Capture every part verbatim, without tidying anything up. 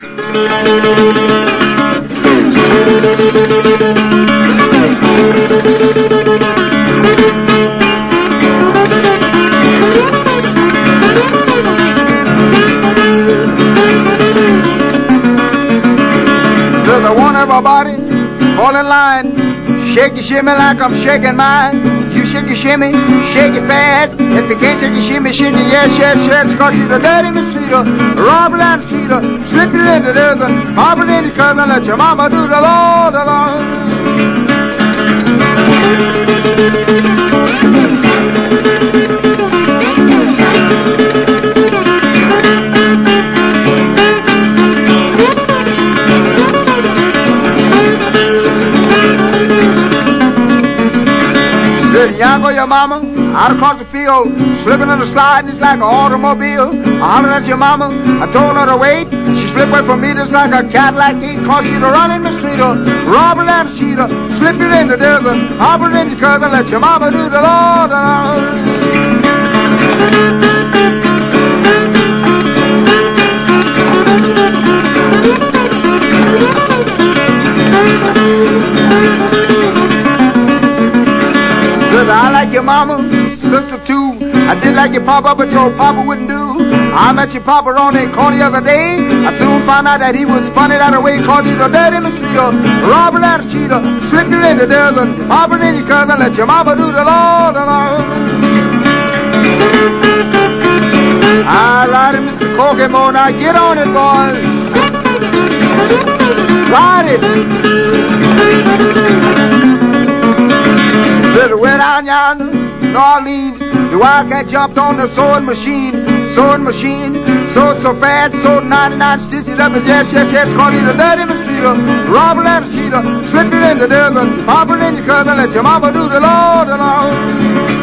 Says I want everybody fall in line. Shake your shimmy like I'm shaking mine. You shake your shimmy, shake it fast. If you can't shake your shimmy, shimmy, yes, yes, yes. Cause she's a dirty mosquito, robber and cheater. Slip it in the desert, pop it in your cousin, let your mama do the Lord alone. Young or your mama, out across the field, slipping on the slide, it's like an automobile. I hollered at your mama, I told her to wait. She slipped away from me just like a cat like eight, cause she'd run in the street, robber and cheater, slip it in the desert, hop it in your cousin, let your mama do the Lord alone. I like your mama, sister too. I did like your papa, but your papa wouldn't do. I met your papa on a corner the other day. I soon found out that he was funny that way, cause he's a dirty mosquito, robber and a cheater. Slip it in the desert, pop it in your cousin, let your mama do the Lord alone. All right, Mister Kokomo, now get on it, boys. Ride it. Little way down yonder, New Orleans, the wildcat jumped on the sewing machine, sewing machine, sewed so fast, sewed ninety-nine stitches up, and yes, yes, yes, cause he's a dirty mosquito, robber and a cheater, slip it in the desert, pop it in your cousin, let your mama do the Lord alone.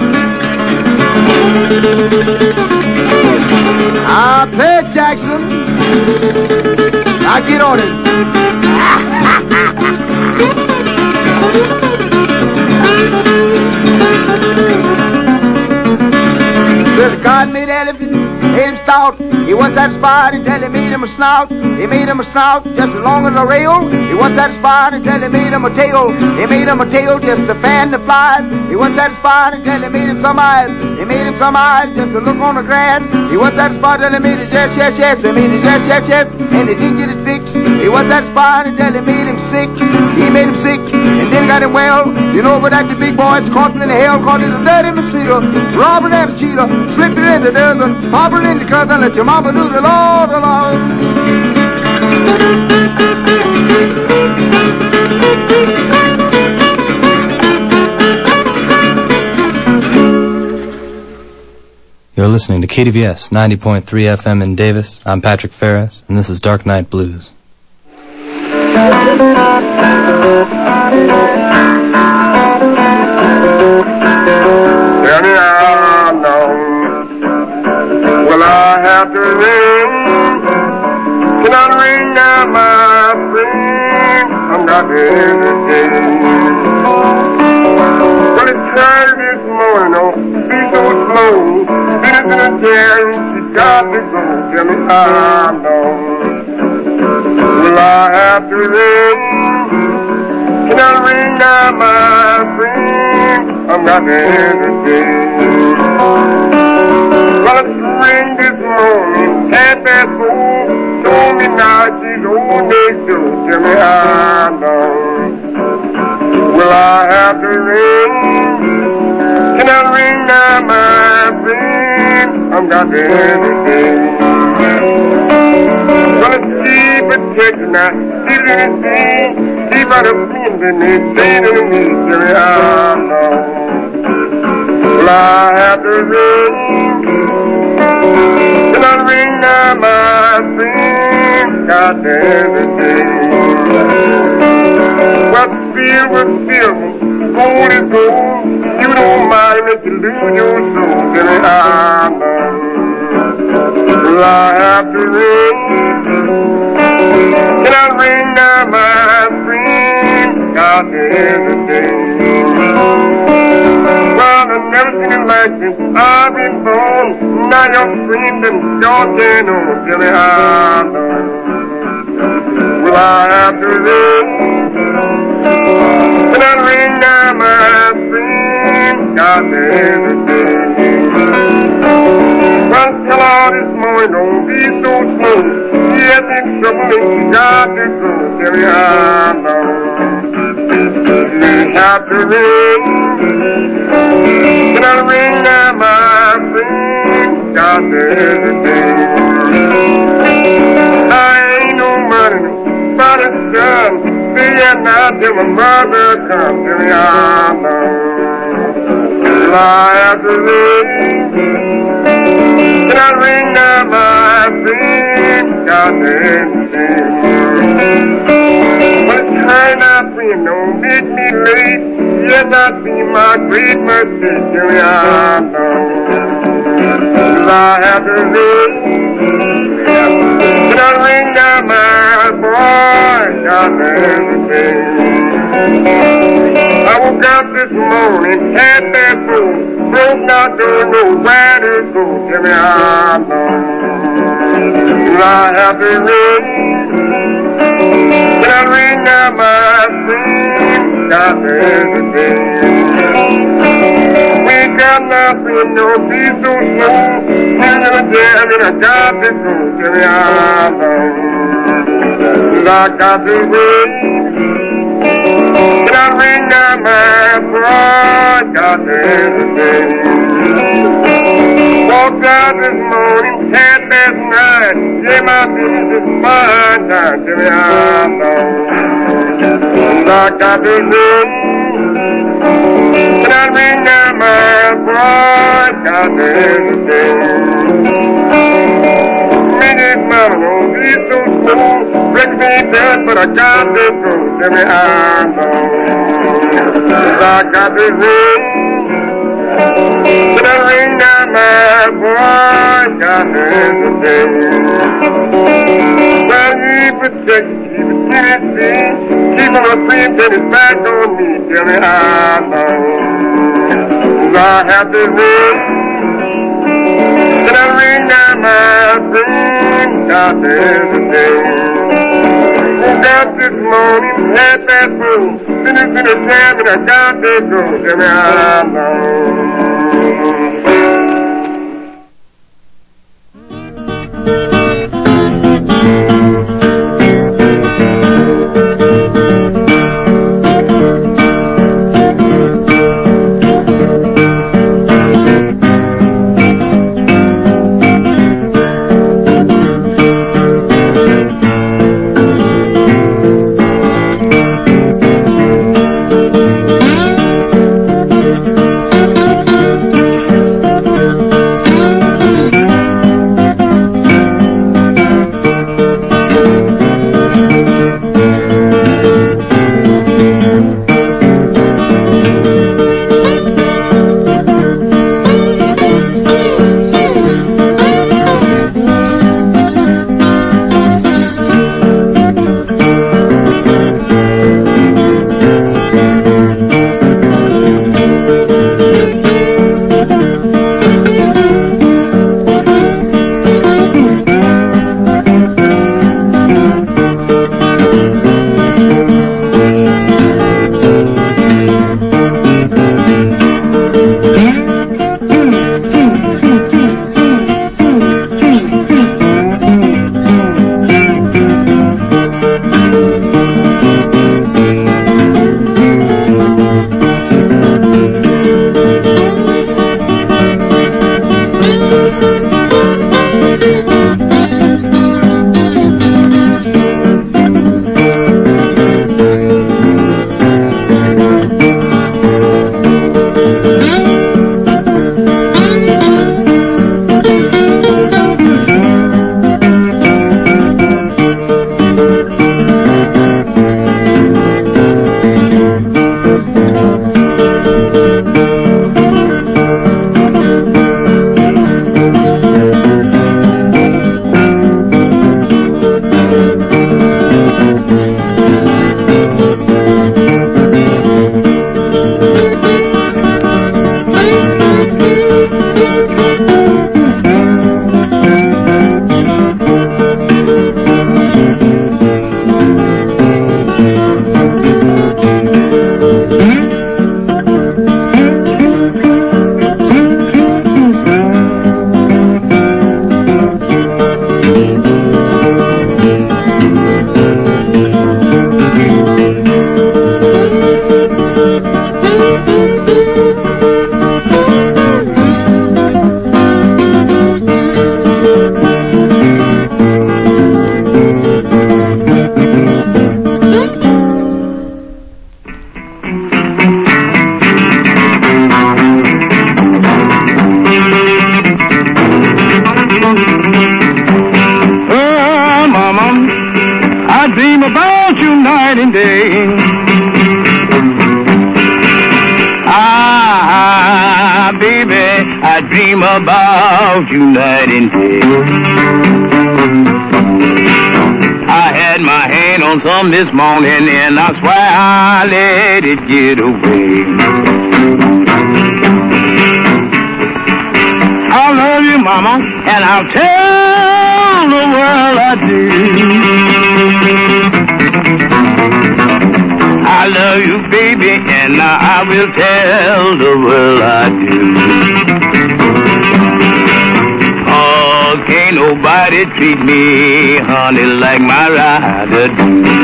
Ah, play Jackson, now get on it. Said God made elephant, made him stout. He wasn't satisfied until he made him a snout. He made him a snout just as long as a rail. He wasn't satisfied until he made him a tail. He made him a tail just to fan the flies. He wasn't satisfied until he made him some eyes. He made him some eyes just to look on the grass. He wasn't satisfied until he made it yes, yes, yes. He made it yes, yes, yes, and he didn't get it fixed. He wasn't satisfied until he made him sick. He made him sick, and then got him well. You know what that the big boys caught him in the hell, caught him a dirty mosquito, robber and a cheater, slip it in the desert, pop it in the cousin, let your mama do the Lord alone. You're listening to K D V S ninety point three F M in Davis. I'm Patrick Ferris, and this is Dark Night Blues. Tell me how long will I have to ring? Can I ring now, my friend? I'm not in the game. Well, it's tired this morning, oh, be so slow. Sitting in a chair and she got to go. Tell me how long will I have to ring? Can I ring now, my friend? I'm not in the game. Well, it's ring this morning, half past four. Told me now she's on next door. Tell me how long will I have to ring? Can I ring now, my friend? I'm not in the game. Well, it's cheap protection now. Keep it in the keep out of friends and they say to me, tell me how long will I have to ring? Can I ring now, my friend? God damn it, well, silver, silver, gold is gold. You don't mind if you lose your soul. Tell me how long will I have to ring? Can I ring now, my friend? God damn it, well, I've never seen it like this. I've been born. Now your friend and your channel. Tell me how long I have to ring. When I ring now, my friend, God there's a day. Well, tell all this morning, don't be so slow. Yes, it's trouble, and you got to go. Tell me how long. You have to ring. When I ring now, my friend, God there's a day. I ain't no money, but it's done. See ya now till my mother comes. Tell me how long. Till I have to ring. When I ring now, my friend, God there's a day. But time out, friend, don't make me late. Yes, I see my great mistake. Tell me how long. Till I have to ring. When I ring now, my boy, God there's a day. I woke up this morning, had that fool, broke not don't know where to go. Tell me how long. Till I have to ring. When I ring now, my friend, God there's a day. We got nothing, don't be so slow. I'm gonna tell you I got to go. Tell me how long. Till I got to wait. When I ring now, my boy, God there's a day. Walked out this morning, had last night. Yeah, my business is fine. Now tell me how long. Till I got to wait. When I ring now, my boy, God there's a day. Minute, mama, don't be so slow. Break me down, but I got to go. Tell me how long. Till I got to ring. When I ring now, my boy, God there's a day. Well, you protect, keep it Tennessee. Keep on a sleep, then it's back on me. Tell me how long. Till I have to ring. When I ring now, my friend, God there's a day. Woke up this morning, had that food. Finished in a jam and I got to go. Tell me how long. dream about you night and day. Ah, baby, I dream about you night and day. I had my hand on some this morning and I swear I let it get away. I love you, mama, and I'll tell the world I do. I love you, baby, and I will tell the world I do. Oh, can't nobody treat me, honey, like my rider do.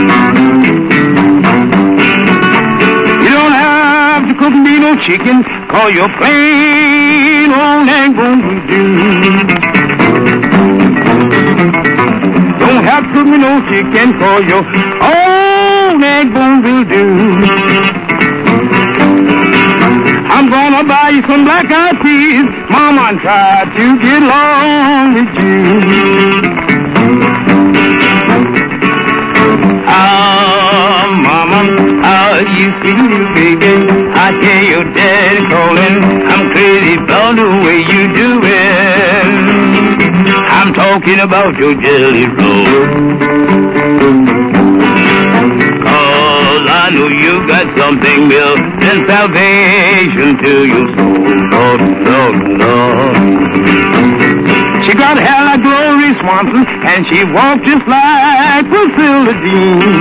You don't have to cook me no chicken, cause you're plain old and gonna do. Don't have to cook me no chicken, cause you're old and gonna do. I'm gonna buy you some black-eyed peas, mama, and try to get along with you. Oh, mama, how you feel, baby? I hear your daddy calling. I'm crazy about the way you do it. I'm talking about your jelly roll. Cause I know you got something built in salvation to your soul. Lord, Lord, Lord. She got hair like Glory Swanson, and she walked just like Priscilla Dean.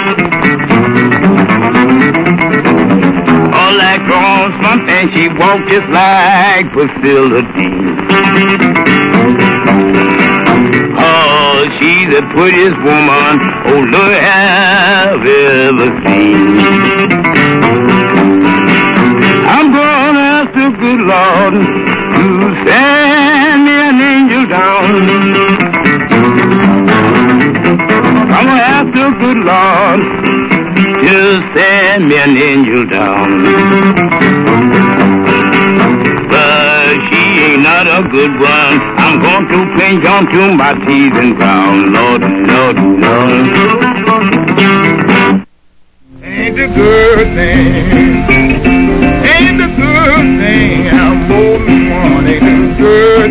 All like Ron Slump, and she walked just like Priscilla Dean. Oh, she's the prettiest woman oh Lord have ever seen. I'm gonna ask the good Lord to send me an angel down. I'm gonna ask the good Lord to send me an angel down. But she ain't not a good one. I'm going to cling on to my teeth and crown. Lord, Lord, Lord. Ain't a good thing. Ain't a good thing. I'm more than one. Ain't a good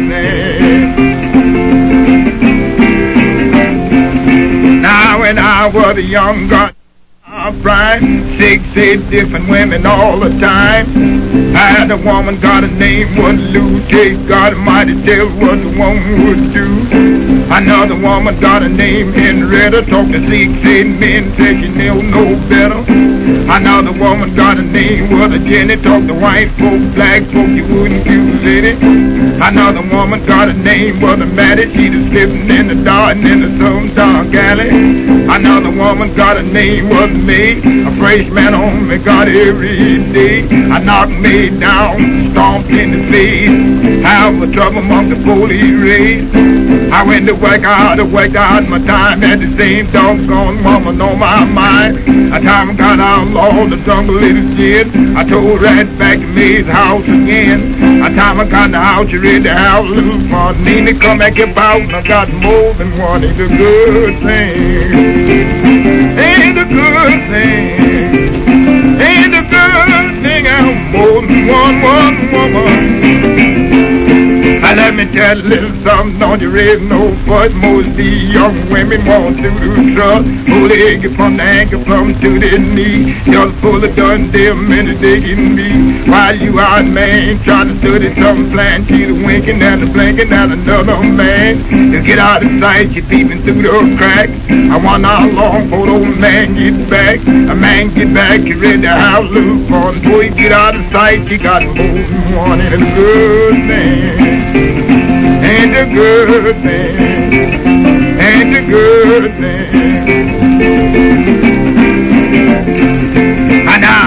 thing. Now when I was a young gun, bright, six, eight different women all the time. I had a woman, got a name, was Lou J. God Almighty, tell what the woman would do. Another woman got a name, Henrietta, talk to six, eight men, said she knew no better. Another woman got a name, was a Jenny, talk to white folk, black folk, you wouldn't use any. Another woman got a name, was a Maddie, she was living in the dark and in the some dark alley. Another woman got a name, was me, a freshman on me, got every day. I knocked me down, stomped in the face, have a trouble among the police race. I went to work out, I worked out my time, had the same doggone woman on my mind. A time I got outlawed, the jungle little shit. I told right back to May's house again. A time I got the house, you ready to have loose for Nina, come back about, and I got more than one. It's a good thing. Ain't a good thing. Ain't a good thing. I'm more than one, one woman. Now let me tell you a little something, don't you raise no fuss. Most of these young women want to do trust. Pull the egg from the ankle, from to the knee. Just full of done damn minute they can be. While you out, man, trying to study some plan, she's winking and a blinking at another man. To get out of sight, she peeping through the crack. I wonder how long before the old man gets back. A man get back, you ready to have loose for him. Before you get out of sight, she got more than one and a good thing. Ain't a good thing, ain't a good thing. And now I'm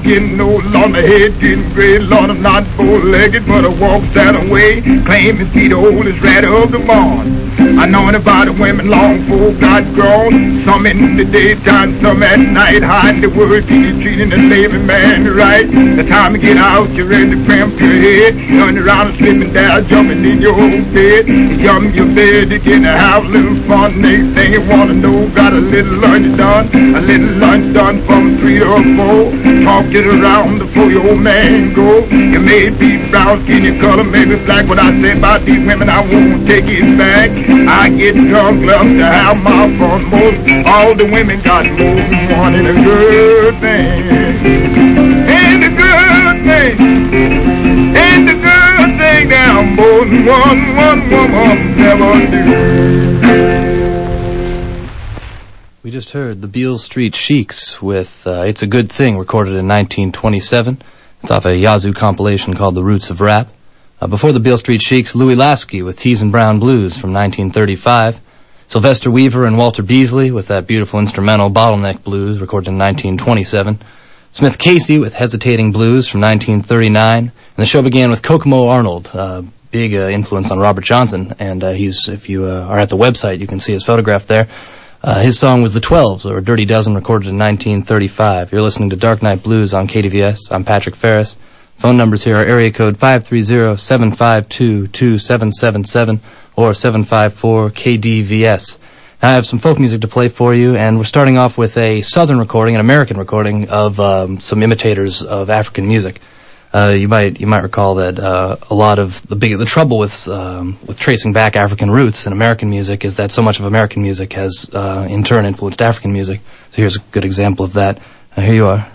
getting old, Lord, my head getting gray. Lord, I'm not four-legged, but I walk that away. Claim to be the oldest rat of the barn. I know about the women long before got grown. Some in the daytime, some at night. Hiding the word, treating the labor man right. The time to get out, you're ready to cramp your head. Turn around and slipping down, jumping in your own bed. Jump in your bed, you get to have a little fun. Next thing you want to know, got a little lunch done. A little lunch done from three or four. Talk it around before your old man go. You may be brown skin, your color may be black. What I say about these women, I won't take it back. I get drunk, love to have my fun. Most all the women got more than one and a good thing. And the good thing, and the good thing now more than one, one woman never do. We just heard the Beale Street Sheiks with uh, It's a Good Thing, recorded in nineteen twenty-seven. It's off a Yazoo compilation called The Roots of Rap. Uh, before the Beale Street Sheiks, Louis Lasky with Tees and Brown Blues from nineteen thirty-five. Sylvester Weaver and Walter Beasley with that beautiful instrumental Bottleneck Blues, recorded in nineteen twenty-seven. Smith Casey with Hesitating Blues from nineteen thirty-nine. And the show began with Kokomo Arnold, uh, big uh, influence on Robert Johnson. And uh, he's, if you uh, are at the website, you can see his photograph there. Uh, his song was The Twelves, or Dirty Dozen, recorded in nineteen thirty-five. You're listening to Dark Night Blues on K D V S. I'm Patrick Ferris. Phone numbers here are area code five three zero, seven five two, two seven seven seven or seven five four K D V S. I have some folk music to play for you, and we're starting off with a southern recording, an American recording of um, some imitators of African music. Uh, you might you might recall that uh, a lot of the big the trouble with um, with tracing back African roots in American music is that so much of American music has uh, in turn influenced African music. So here's a good example of that. Uh, here you are.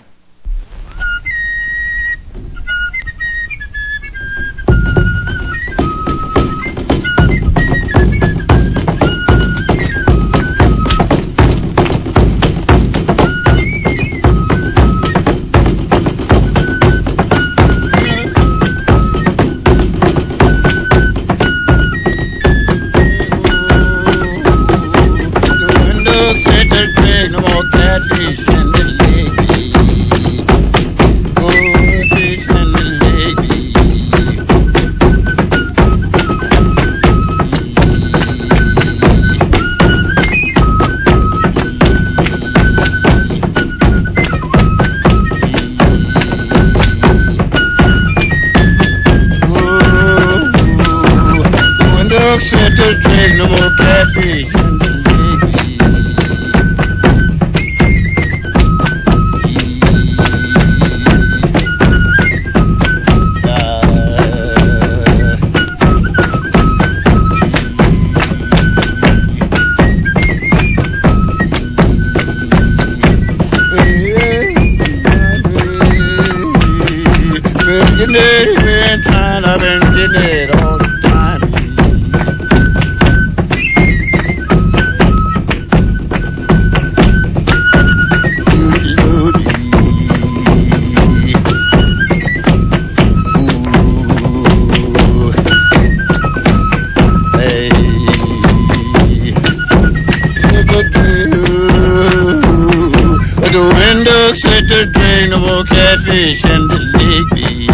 Catfish and the lake beef.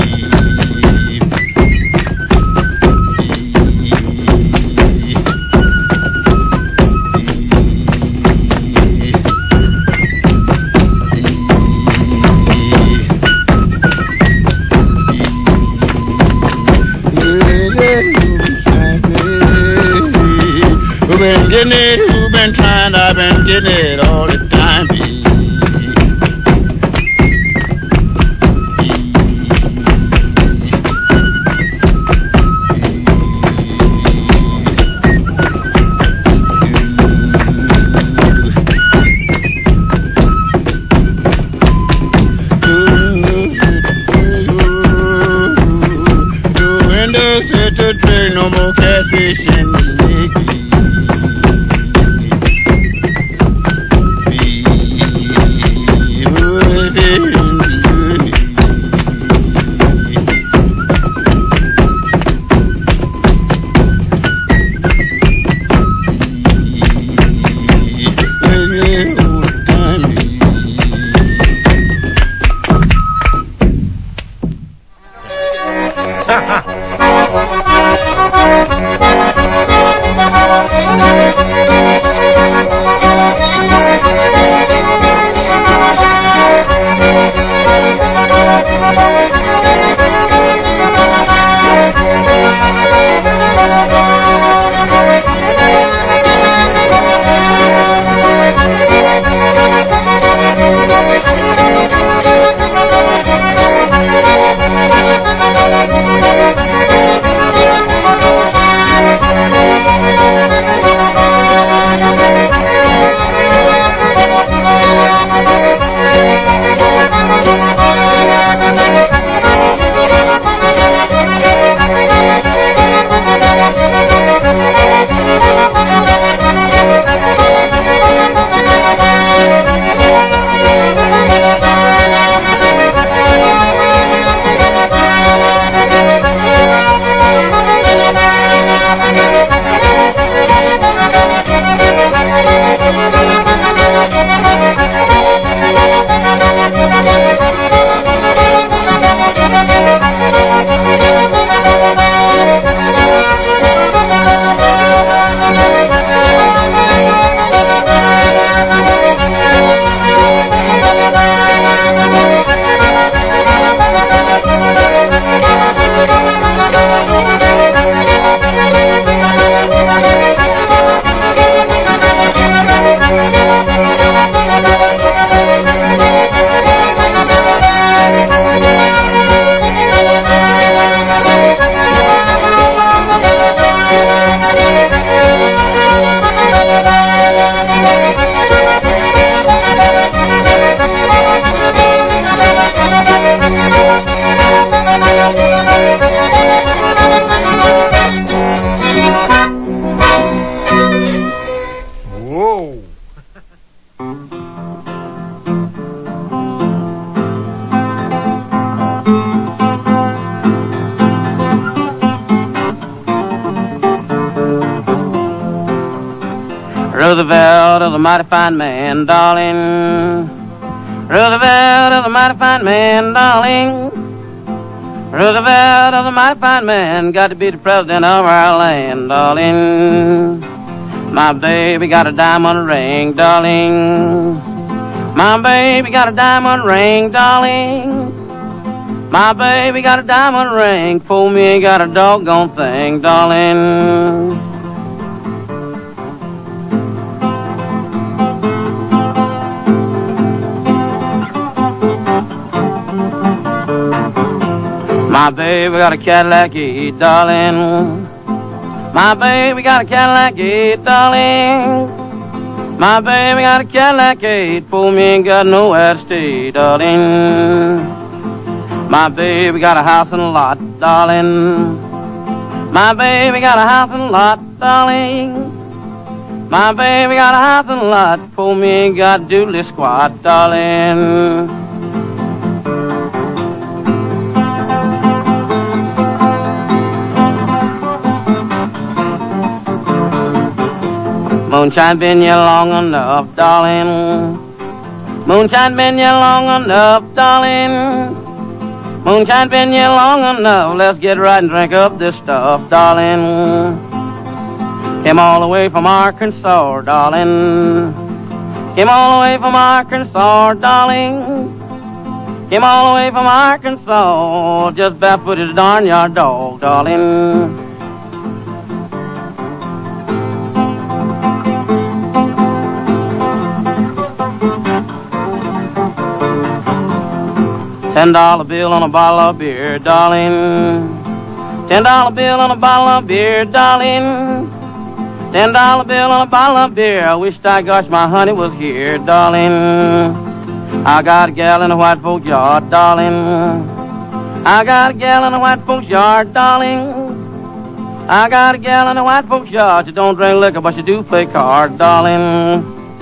Who been getting it? Who been trying? I've been getting it all the time. No more catfish in the lake. Roosevelt is a mighty fine man, darling. Roosevelt is a mighty fine man, darling. Roosevelt is a mighty fine man, got to be the president of our land, darling. My baby got a diamond ring, darling. My baby got a diamond ring, darling. My baby got a diamond ring, for me ain't got a doggone thing, darling. My baby got a Cadillac, eh, darling. My baby got a Cadillac, eh, darling. My baby got a Cadillac, eh, for me ain't got nowhere to stay, darling. My baby got a house and a lot, darling. My baby got a house and a lot, darling. My baby got a house and a lot, for me ain't got doodly squat, darling. Moonshine been here long enough, darling. Moonshine been here long enough, darling. Moonshine been here long enough. Let's get right and drink up this stuff, darling. Came all the way from Arkansas, darling. Came all the way from Arkansas, darling. Came all the way from Arkansas. Just barefoot his darn yard dog, darling. Ten dollar bill on a bottle of beer, darling. Ten dollar bill on a bottle of beer, darling. Ten dollar bill on a bottle of beer. I wish I gosh my honey was here, darling. I got a gal in a white folks yard, darling. I got a gal in a white folks yard, darling. I got a gal in a white folks yard. She don't drink liquor, but she do play cards, darling.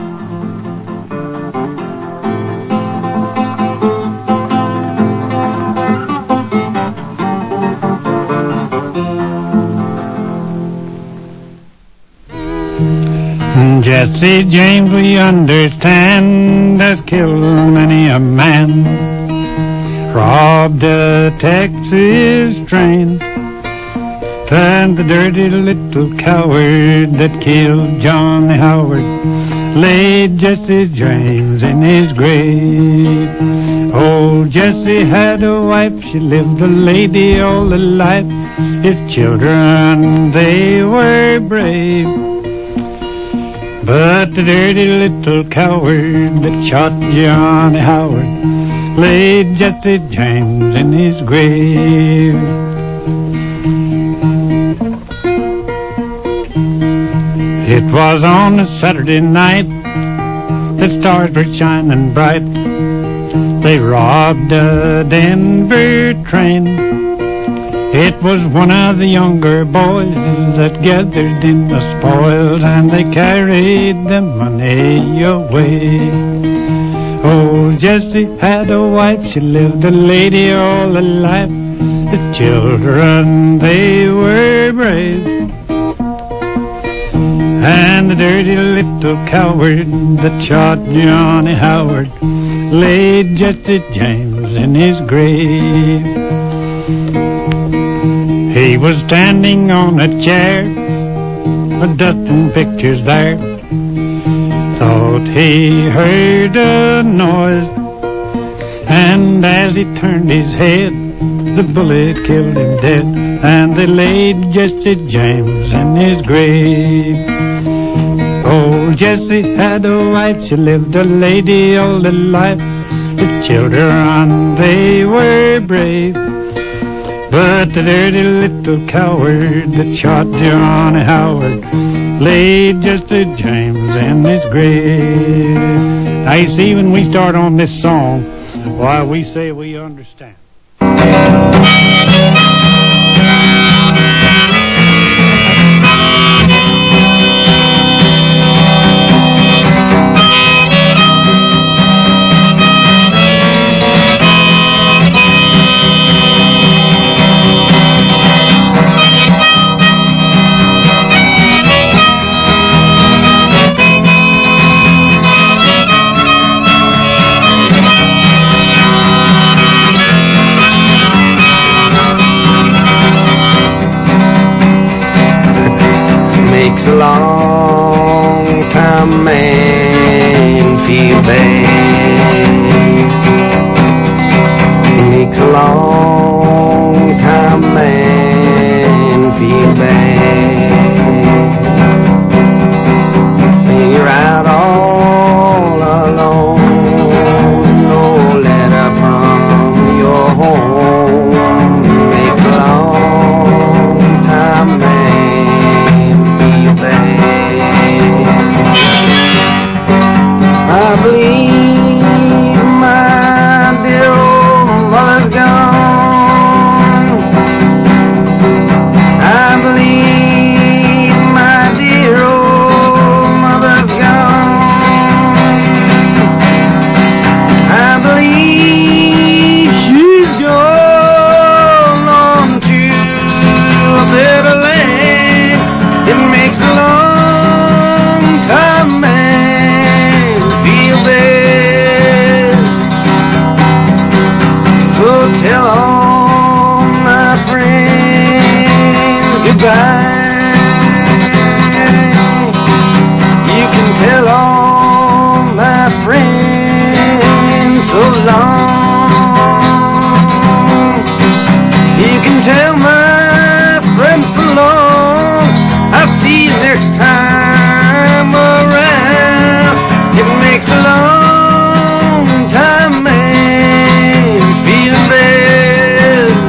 Jesse James, we understand, has killed many a man, robbed a Texas train, and the dirty little coward that killed Johnny Howard laid Jesse James in his grave. Oh, Jesse had a wife, she lived a lady all her life. His children, they were brave. But the dirty little coward that shot Johnny Howard laid Jesse James in his grave. It was on a Saturday night, the stars were shining bright. They robbed a Denver train. It was one of the younger boys that gathered in the spoils, and they carried the money away. Oh, Jesse had a wife, she lived a lady all her life. The children, they were brave. And the dirty little coward that shot Johnny Howard laid Jesse James in his grave. He was standing on a chair, a dusting pictures there. Thought he heard a noise, and as he turned his head, the bullet killed him dead, and they laid Jesse James in his grave. Oh, Jesse had a wife, she lived a lady all her life. The children, they were brave. But the dirty little coward that shot Johnny Howard laid Jesse James in his grave. Now you see, when we start on this song, why we say we understand. I believe my dear old mother's gone. I believe my dear old mother's gone. I believe she's gone on to a better land. It makes a long time man feel bad. So tell all my friends goodbye. You can tell all my friends so long. You can tell my friends so long. I'll see you next time around. It makes a long time man feel bad.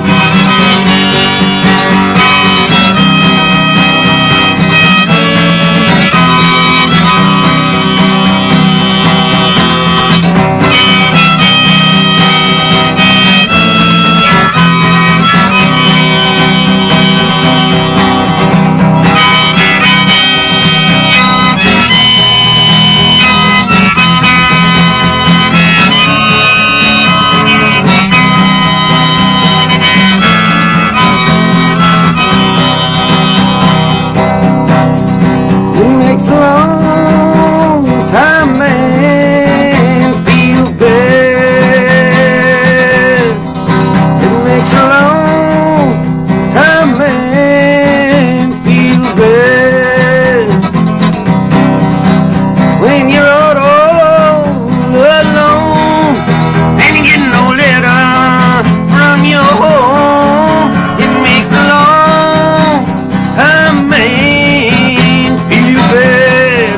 It makes a long time man feel bad. It makes a long time man feel bad. When you're all, all alone and you get no letter from your home, it makes a long time man feel bad.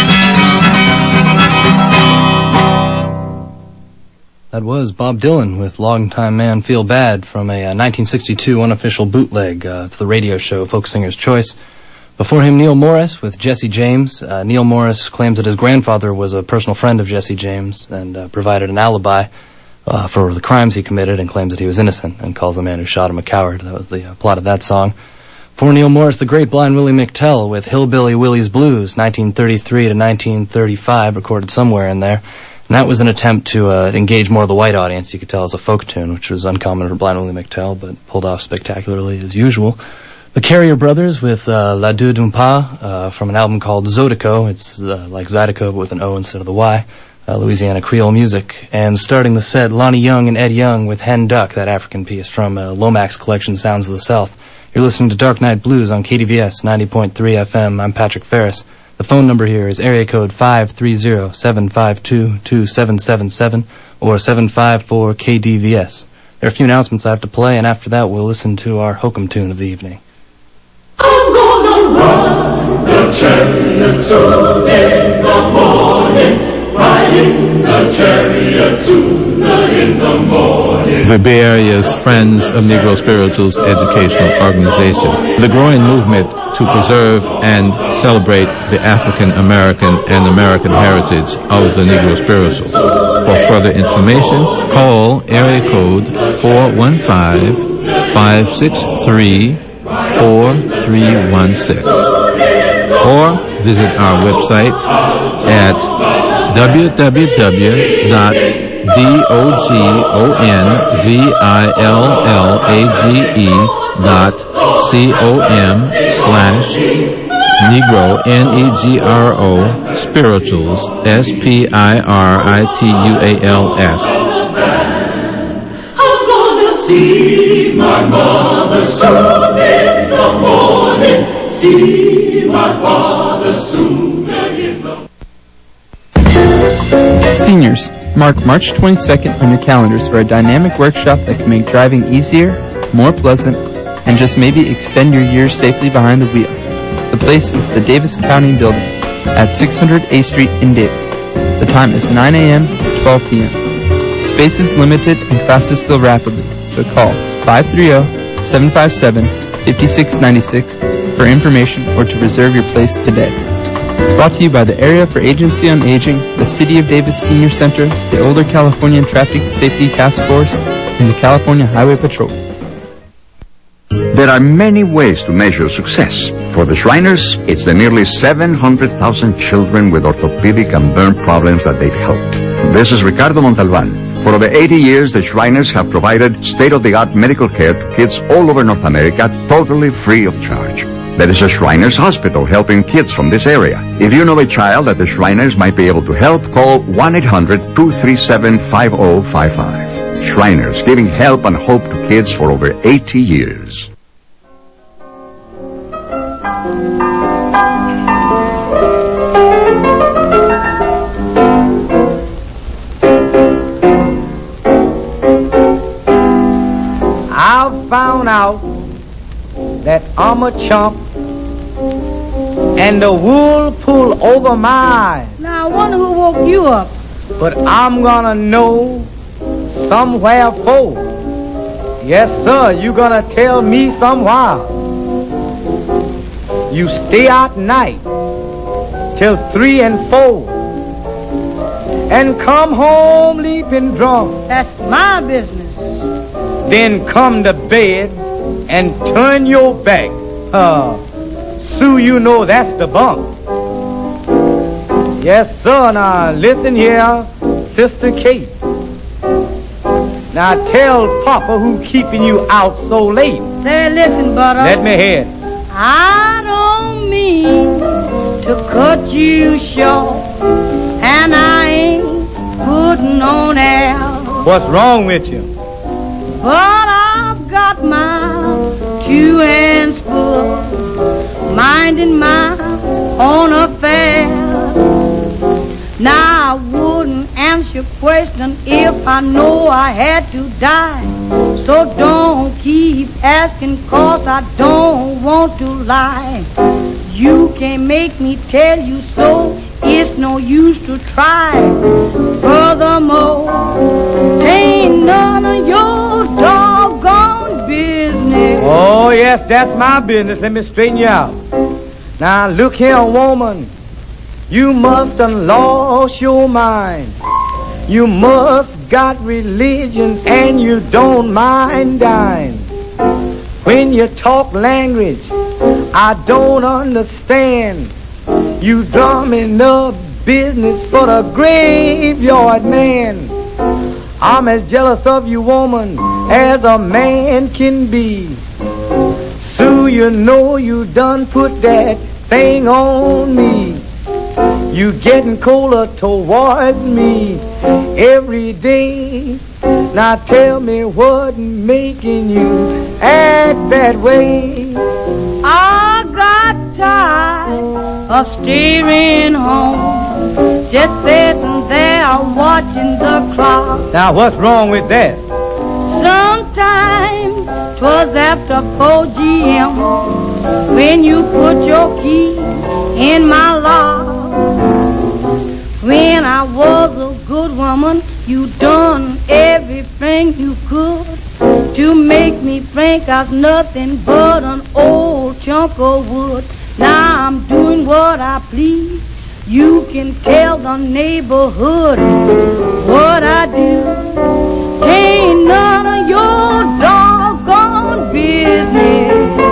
That was Bob Dylan with Long Time Man Feel Bad from a uh, nineteen sixty-two unofficial bootleg. Uh, it's the radio show Folk Singer's Choice. Before him, Neil Morris with Jesse James. Uh, Neil Morris claims that his grandfather was a personal friend of Jesse James and uh, provided an alibi uh, for the crimes he committed and claims that he was innocent and calls the man who shot him a coward. That was the uh, plot of that song. For Neil Morris, the great Blind Willie McTell with Hillbilly Willie's Blues, nineteen thirty-three to nineteen thirty-five, recorded somewhere in there. And that was an attempt to uh, engage more of the white audience, you could tell, as a folk tune, which was uncommon for Blind Willie McTell, but pulled off spectacularly as usual. The Carrier Brothers with uh, La Deux d'un Pas uh, from an album called Zodico. It's uh, like Zydeco, but with an O instead of the Y. Uh, Louisiana Creole music. And starting the set, Lonnie Young and Ed Young with Hen Duck, that African piece from uh, Lomax collection Sounds of the South. You're listening to Dark Night Blues on K D V S ninety point three F M. I'm Patrick Ferris. The phone number here is area code five three zero, seven five two, two seven seven seven or seven five four K D V S. There are a few announcements I have to play, and after that we'll listen to our hokum tune of the evening. I'm gonna run the chariot soon in the morning, riding the chariot sooner in the morning. The Bay Area's Friends of Negro Spirituals educational organization. The growing movement to preserve and celebrate the African American and American heritage of the Negro Spirituals. For further information, call area code four one five, five six three, four three one six or visit our website at w w w dot dogonvillag dot com slash Negro, N E G R O, Spirituals, S P I R I T U A L S. I'm gonna see my mother soon in the morning, see my father soon in the Seniors, mark March twenty-second on your calendars for a dynamic workshop that can make driving easier, more pleasant, and just maybe extend your years safely behind the wheel. The place is the Davis County Building at six hundred A Street in Davis. The time is nine a.m. to twelve p.m. Space is limited and classes fill rapidly, so call five three zero, seven five seven, five six nine six for information or to reserve your place today. Brought to you by the Area for Agency on Aging, the City of Davis Senior Center, the Older Californian Traffic Safety Task Force, and the California Highway Patrol. There are many ways to measure success. For the Shriners, it's the nearly seven hundred thousand children with orthopedic and burn problems that they've helped. This is Ricardo Montalban. For over eighty years, the Shriners have provided state-of-the-art medical care to kids all over North America, totally free of charge. There is a Shriners Hospital helping kids from this area. If you know a child that the Shriners might be able to help, call one eight hundred, two three seven, five oh five five. Shriners, giving help and hope to kids for over eighty years. I've found out that I'm a chump and the wool pulled over my eyes. Now I wonder who woke you up. But I'm gonna know somewhere for. Yes, sir, you gonna tell me somewhere. You stay out night till three and four and come home leaping drunk. That's my business. Then come to bed and turn your back. Uh, Sue, you know that's the bunk. Yes, sir. Now, listen here, Sister Kate. Now, tell Papa who keeping you out so late. Say, listen, Butter. Let me hear it. I don't mean to cut you short, and I ain't putting on air. What's wrong with you? But I've got my two hands full, minding my own affairs. Now I wouldn't answer your question if I know I had to die. So don't keep asking, cause I don't want to lie. You can't make me tell you so, it's no use to try. Furthermore, ain't none of your doggone business. Oh, yes, that's my business. Let me straighten you out. Now, look here, woman. You must have lost your mind. You must got religion and you don't mind dying. When you talk language I don't understand, you drumming up business for the graveyard man. I'm as jealous of you, woman, as a man can be. Sue, you know you done put that thing on me. You getting colder toward me every day. Now tell me what making you act that way. I got tired of staying home, just sitting there watching the clock. Now what's wrong with that? Sometime 'twas after four G M when you put your key in my lock. When I was a good woman, you done everything you could to make me think I was nothing but an old chunk of wood. Now I'm doing what I please. You can tell the neighborhood what I do. Ain't none of your doggone business.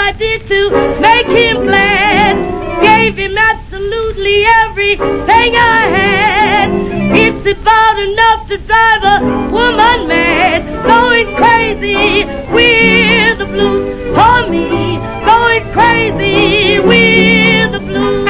I did to make him glad. Gave him absolutely everything I had. It's about enough to drive a woman mad. Going crazy with the blues for me. Going crazy with the blues.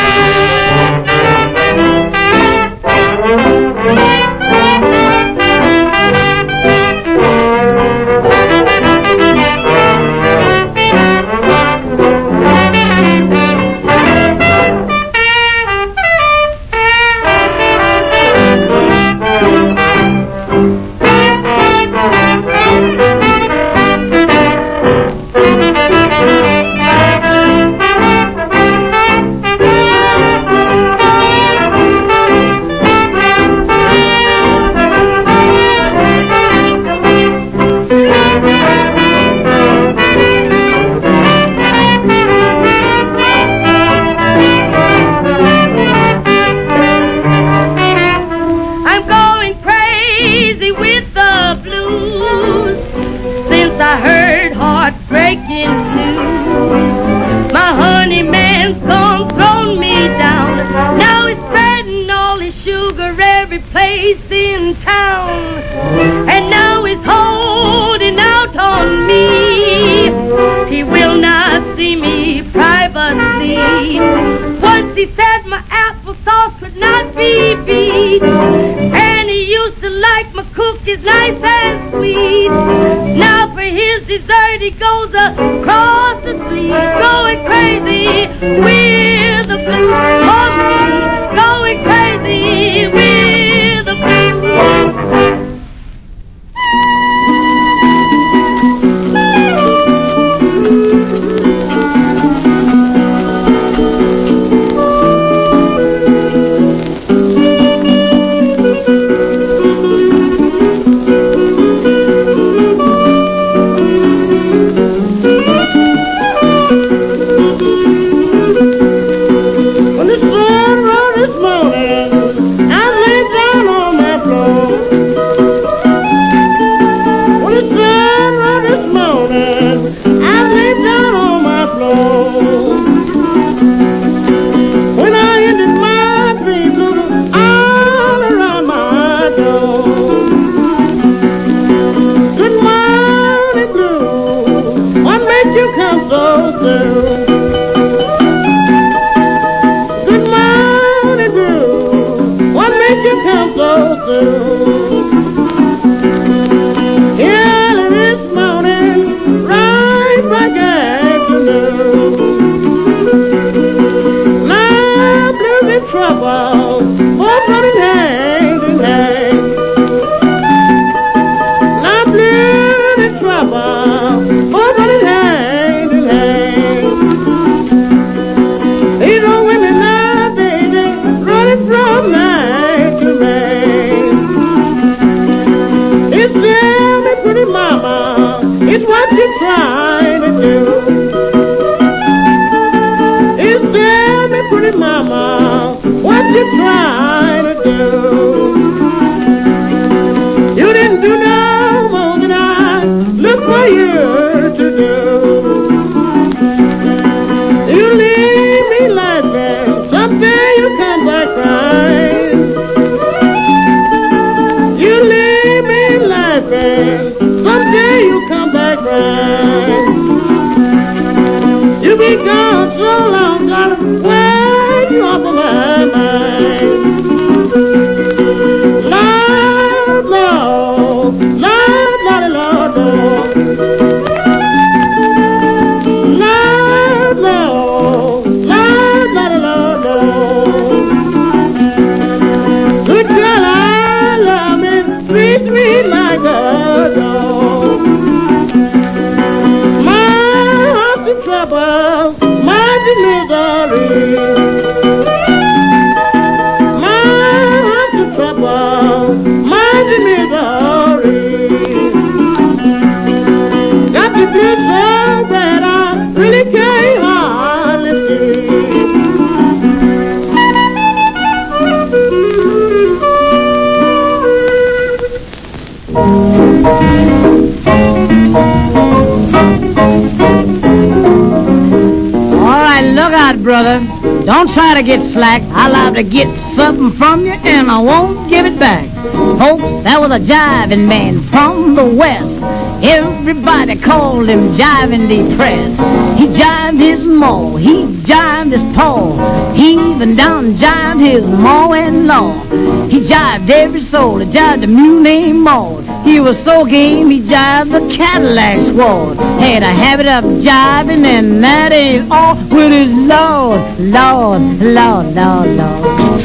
right, brother. Don't try to get slack. I liable to get something from you, and I won't give it back. Folks, that was a jiving man from the West. Everybody called him Jiving Depressed. He jived his ma, he jived his paw. He even down jived his ma-in-law. He jived every soul, he jived the mule named Maud. He was so game, he jived the Cadillac squad. Had a habit of jiving, and that ain't all with his Lord, Lord, Lord, Lord, Lord.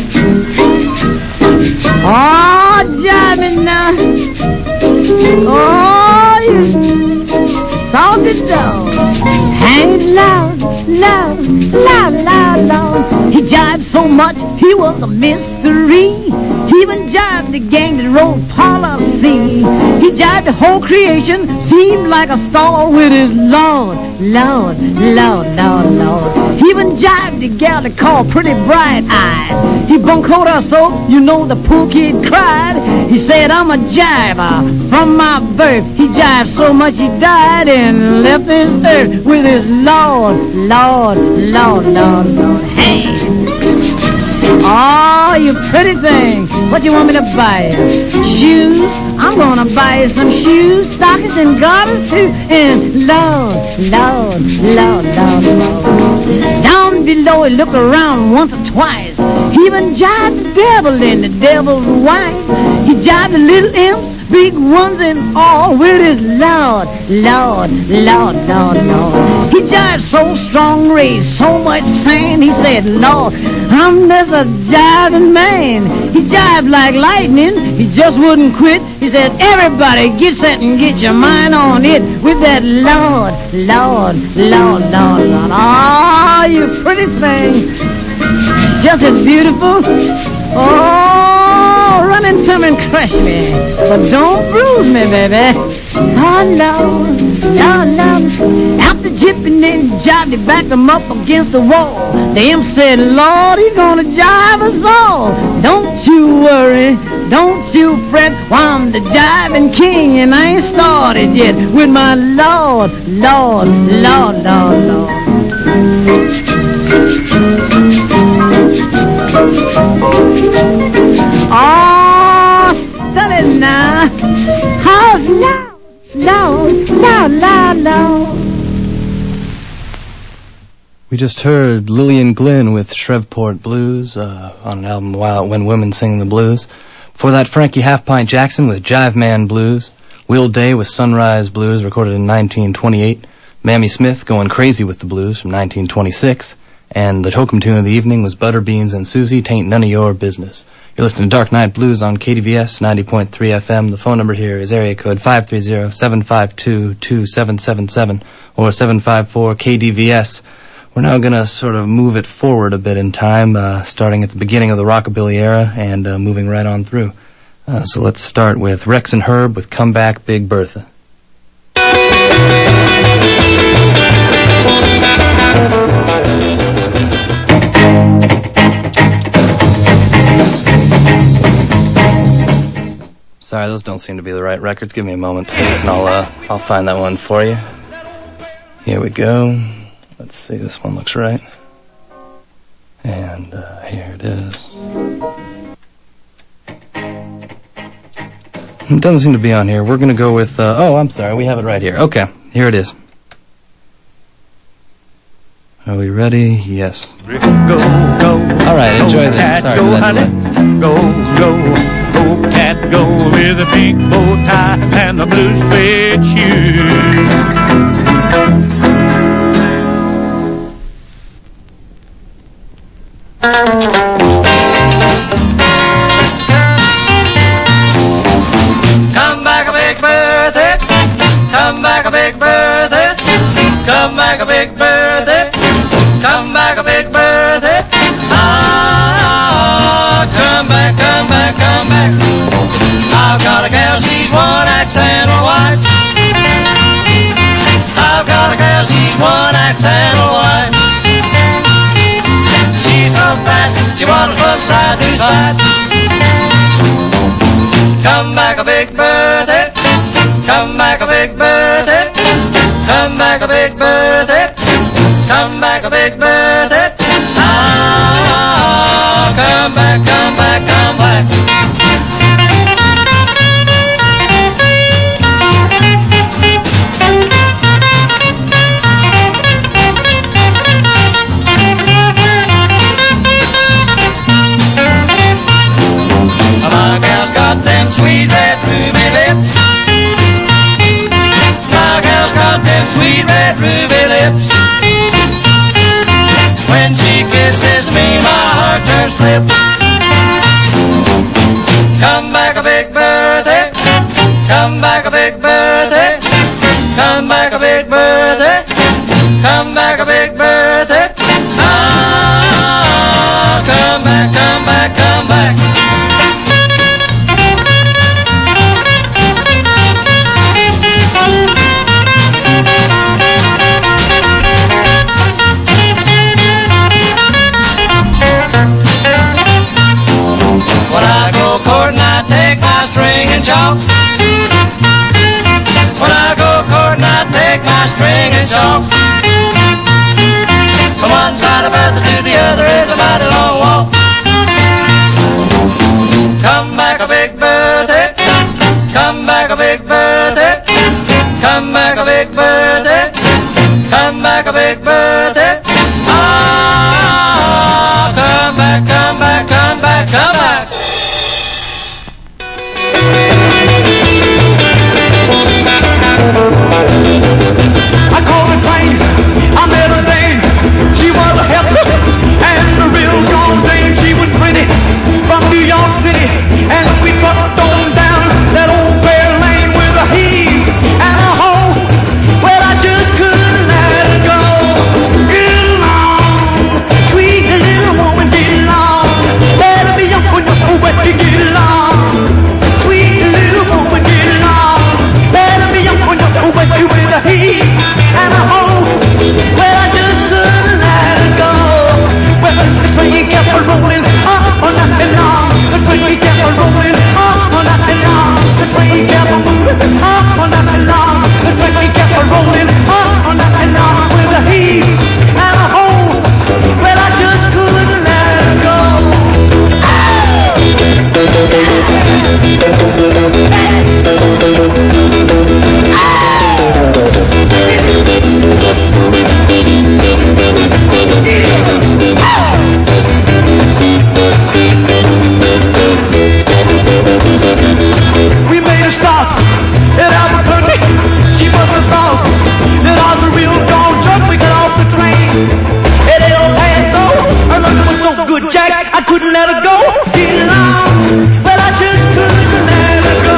Oh, jiving now. Oh, you salty dog. Hang loud, loud, loud, loud, loud. He jived so much, he was a mystery. He even jived the gang that wrote policy. He jived the whole creation, seemed like a star with his Lord, Lord, Lord, Lord, Lord. He even jived the gal that called Pretty Bright Eyes. He buncoed her so, you know the poor kid cried. He said, I'm a jiver from my birth. He jived so much he died and left this earth with his Lord, Lord, Lord, Lord, Lord. Hey! Oh, you pretty thing. What you want me to buy you? Shoes? I'm gonna buy you some shoes, stockings, and garters too. And Lord, Lord, Lord, Lord, Lord. Down below, he looked around once or twice. He even jived the devil and the devil's wife. He jived the little imps, big ones and all, with his Lord, Lord, Lord, Lord, Lord. He jived so strong, raised so much sand. He said, Lord, I'm just a jiving man. He jived like lightning. He just wouldn't quit. He said, everybody get set and get your mind on it with that Lord, Lord, Lord, Lord, Lord. Oh, you pretty thing. Just as beautiful. Oh, run into me and crush me. But don't bruise me, baby. Oh, Lord, Lord, Lord. After jipping and jived, he backed him up against the wall. The imp said, Lord, he's gonna jive us all. Don't you worry, don't you fret. Why, I'm the jiving king, and I ain't started yet with my Lord, Lord, Lord, Lord, Lord. Oh, study now. How's loud, loud, loud, loud, loud. We just heard Lillian Glynn with Shreveport Blues uh, on an album Wild When Women Sing the Blues. Before that, Frankie Half-Pint Jackson with Jive Man Blues. Will Day with Sunrise Blues, recorded in nineteen twenty-eight. Mamie Smith Going Crazy with the Blues from nineteen twenty-six. And the token tune of the evening was Butterbeans and Susie, Tain't None of Your Business. You're listening to Dark Night Blues on K D V S ninety point three F M. The phone number here is area code five three zero, seven five two, two seven seven seven or seven five four K D V S. We're now going to sort of move it forward a bit in time, uh, starting at the beginning of the Rockabilly era and uh, moving right on through. Uh, so let's start with Rex and Herb with Come Back Big Bertha. Sorry, those don't seem to be the right records. Give me a moment, please, and I'll uh, I'll find that one for you. Here we go. Let's see, this one looks right. And uh, here it is. It doesn't seem to be on here. We're going to go with... Uh, oh, I'm sorry. We have it right here. Okay, here it is. Are we ready? Yes. Go, go. All right, enjoy this. Sorry for that delay. Go, go, go, cat, go with a pink bow tie and a blue suede shoe. Come back a big Bertha, come back a big Bertha, come back a big Bertha, come back a big Bertha. Ah, come back, come back, come back. I've got a gal, she's one act and a wife. I've got a gal, she's one act and a wife. She's so fat, she waddles from side to side. Come back a big Bertha, come back a big Bertha, come back a big Bertha, come back a big Bertha. sweet red ruby lips. When she kisses me, my heart turns flip. Come back a big birthday. Come back a big birthday. Come back a big birthday. Come back a big birthday. Ah, come back, come back, come back. When I go courting, I take my string and chalk. When I go courting, I take my string and chalk. From one side of Bertha to the other is a mighty long walk. Come back a big birthday. Come back a big birthday. Come back a big birthday. Come back a big birthday. Ah, come back, come back, come back, come back. I called a train, I met a dame. She was a heifer and a real John Dane. She was pretty from New York City, and we trucked on down that old fair lane with a heave and a hoe. Well, I just couldn't let her go. Get along, sweet little woman, get along. Better be young when you're wet to get along. Sweet little woman, get along. Better be young when you're wet with a heave and a hoe. Well, I just couldn't let her go. Well, the train kept a rolling on all night long. The train kept a rolling on all night long. The train kept a moving on all night long. The train kept a rolling on all night long with a heave and a hoe. Well, I just couldn't let her go. We made a stop at Albuquerque. She must have thought that I was a real dog jerk. We got off the train at El Paso. Her looking was so good, Jack, I couldn't let her go. Get along, but I just couldn't let her go.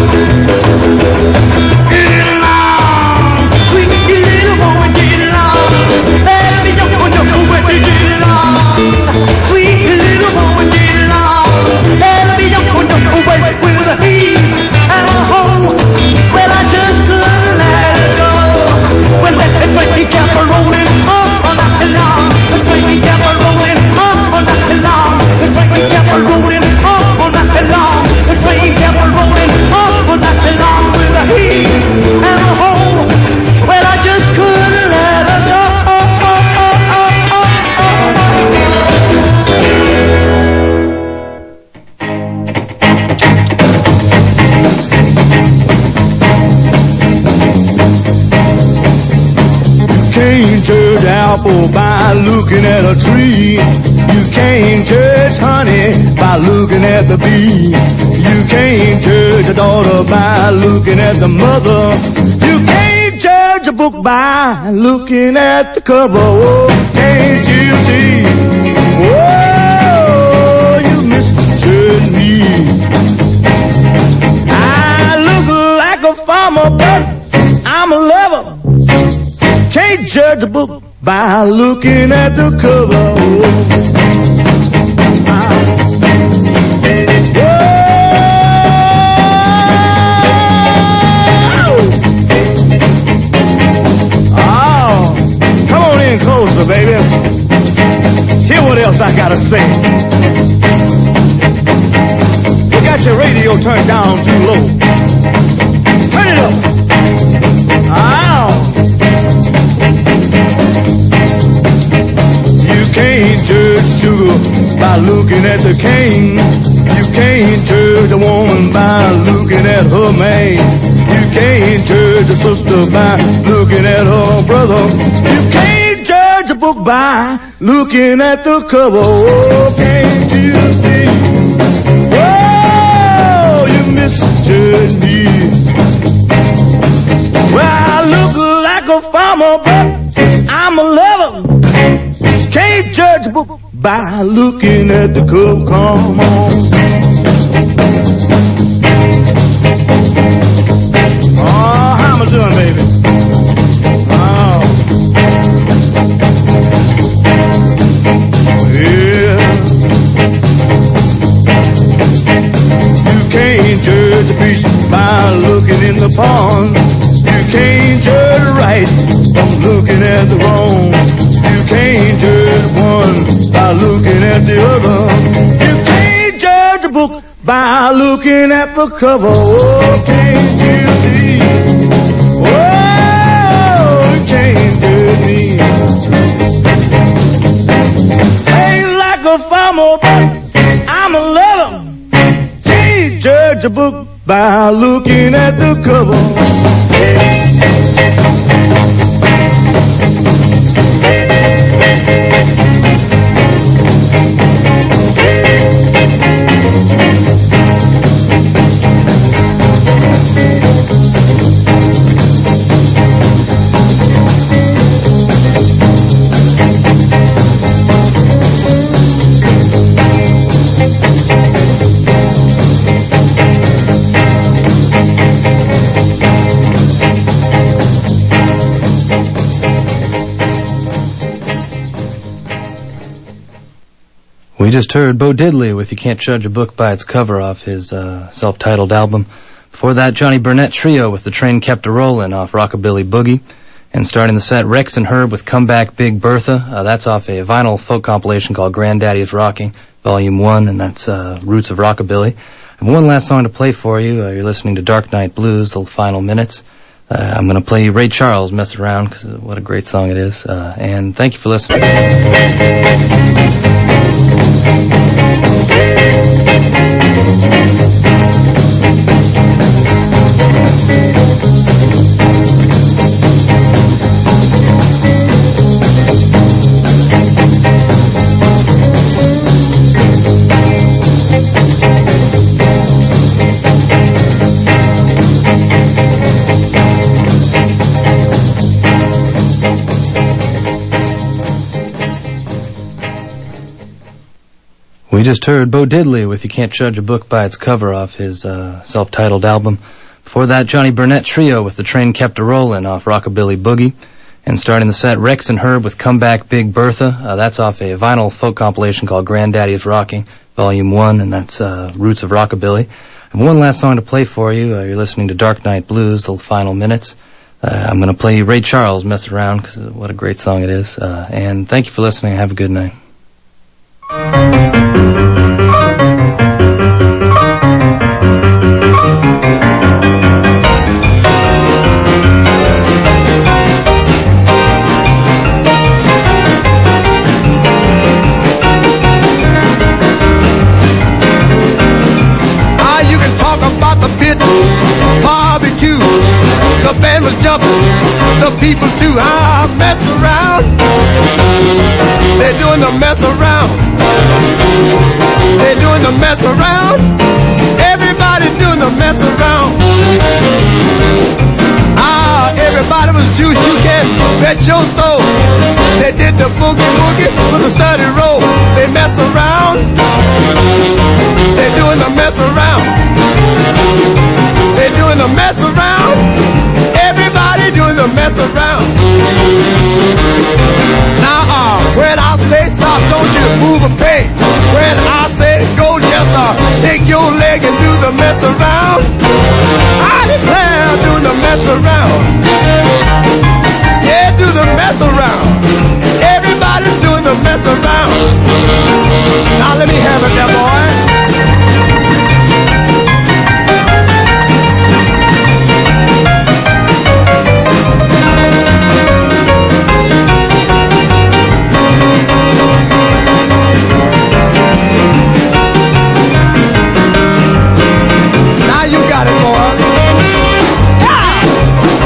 Get along, sweet little woman, get along. Let me jump on your foot, get along. Sweet little woman, get along. Let me jump on your foot with a heave and a hoe. Well, I just couldn't let her go. Well, let the train kept a rolling on all night long. The train kept a rolling on all night long. The train kept a rolling on all night long. The train kept a rolling on all night long with a heave and a hoe. Well, I just couldn't let her go. Can't judge apple by looking at a tree. You can't judge honey by looking at the bee. You can't judge a daughter by looking at the mother. You can't judge a book by looking at the cover. Oh, can't you see? Oh, you misjudge me. I look like a farmer, but I'm a lover. Can't judge a book by looking at the cover. Oh, come on in closer, baby. Hear what else I gotta say. You got your radio turned down too low. Turn it up. Oh. You can't judge sugar by looking at the cane. You can't judge a woman by looking at her man. You can't judge a sister by looking at her brother. You can't judge a book by looking at the cover. Oh, can't you see? Oh, you misjudge me. Well, I look like a book by looking at the cover. Come on. Oh, how am I doing, baby? Oh. Yeah. You can't judge a fish by looking in the pond. You can't judge right from looking at the wrong. You can't judge one by looking at the other. You can't judge a book by looking at the cover. Oh, can't you see? Oh, you can't judge me. Ain't like a farmer, but I'm a lover. Can't judge a book by looking at the cover. We just heard Bo Diddley with You Can't Judge a Book by Its Cover off his uh, self-titled album. Before that, Johnny Burnett Trio with The Train Kept A-Rollin' off Rockabilly Boogie. And starting the set, Rex and Herb with Comeback Big Bertha. Uh, that's off a vinyl folk compilation called Granddaddy's Rocking, Volume one, and that's uh, Roots of Rockabilly. I have one last song to play for you. Uh, you're listening to Dark Knight Blues, the final minutes. Uh, I'm going to play Ray Charles, Mess Around, because what a great song it is. Uh, and thank you for listening. We just heard Bo Diddley with You Can't Judge a Book by Its Cover off his uh, self-titled album. Before that, Johnny Burnett Trio with The Train Kept A-Rollin' off Rockabilly Boogie. And starting the set, Rex and Herb with Comeback Big Bertha. Uh, that's off a vinyl folk compilation called Granddaddy's Rocking, Volume one, and that's uh, Roots of Rockabilly. I have one last song to play for you. Uh, you're listening to Dark Knight Blues, the final minutes. Uh, I'm going to play Ray Charles, Mess Around, because what a great song it is. Uh, and thank you for listening. Have a good night. The band was jumping, the people too. I mess around. They're doing the mess around. They're doing the mess around. Everybody's doing the mess around. Ah, everybody was juice. You can bet your soul. They did the boogie woogie with a steady roll. They mess around. They're doing the mess around. They're doing the mess around. Everybody doing the mess around. Now, uh, when I say stop, don't you move a peg. When I say go, just uh, shake your leg and do the mess around. I declare, doing the mess around. Yeah, do the mess around. Everybody's doing the mess around. Now let me have it there, boy. Now you got it, boy. Yeah.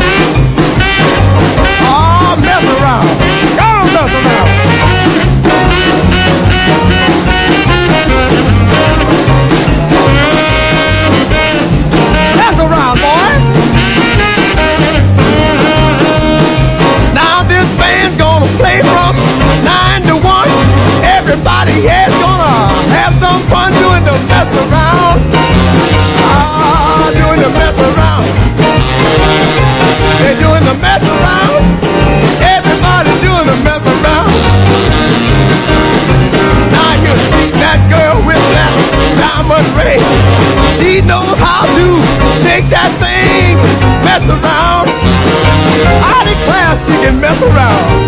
mess around.